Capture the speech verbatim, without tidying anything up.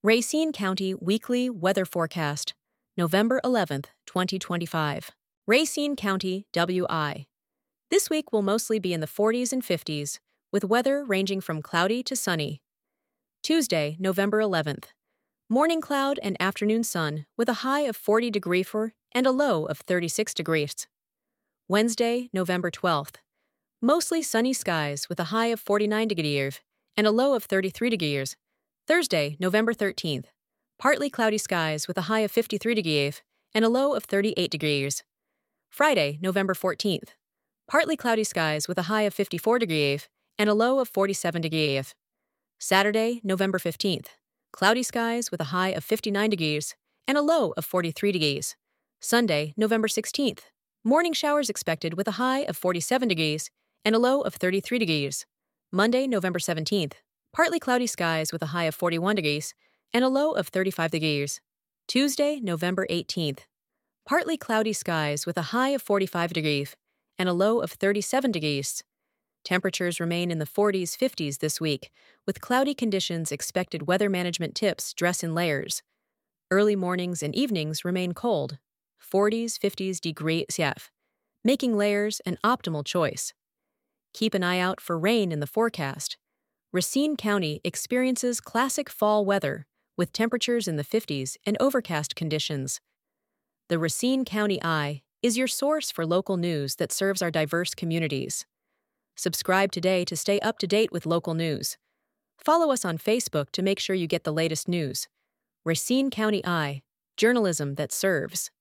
Racine County Weekly Weather Forecast, November eleventh, twenty twenty-five. Racine County, W I. This week will mostly be in the forties and fifties, with weather ranging from cloudy to sunny. Tuesday, November eleventh. Morning cloud and afternoon sun with a high of forty degrees and a low of thirty-six degrees. Wednesday, November twelfth. Mostly sunny skies with a high of forty-nine degrees and a low of thirty-three degrees. Thursday, November thirteenth. Partly cloudy skies with a high of fifty-three degrees and a low of thirty-eight degrees. Friday, November fourteenth. Partly cloudy skies with a high of fifty-four degrees and a low of forty-seven degrees. Saturday, November fifteenth. Cloudy skies with a high of fifty-nine degrees and a low of forty-three degrees. Sunday, November sixteenth. Morning showers expected with a high of forty-seven degrees and a low of thirty-three degrees. Monday, November seventeenth. Partly cloudy skies with a high of forty-one degrees and a low of thirty-five degrees. Tuesday, November eighteenth. Partly cloudy skies with a high of forty-five degrees and a low of thirty-seven degrees. Temperatures remain in the forties, fifties this week, with cloudy conditions expected. Weather management tips: dress in layers. Early mornings and evenings remain cold, forties, fifties degrees Celsius, making layers an optimal choice. Keep an eye out for rain in the forecast. Racine County experiences classic fall weather, with temperatures in the fifties and overcast conditions. The Racine County Eye is your source for local news that serves our diverse communities. Subscribe today to stay up to date with local news. Follow us on Facebook to make sure you get the latest news. Racine County Eye, journalism that serves.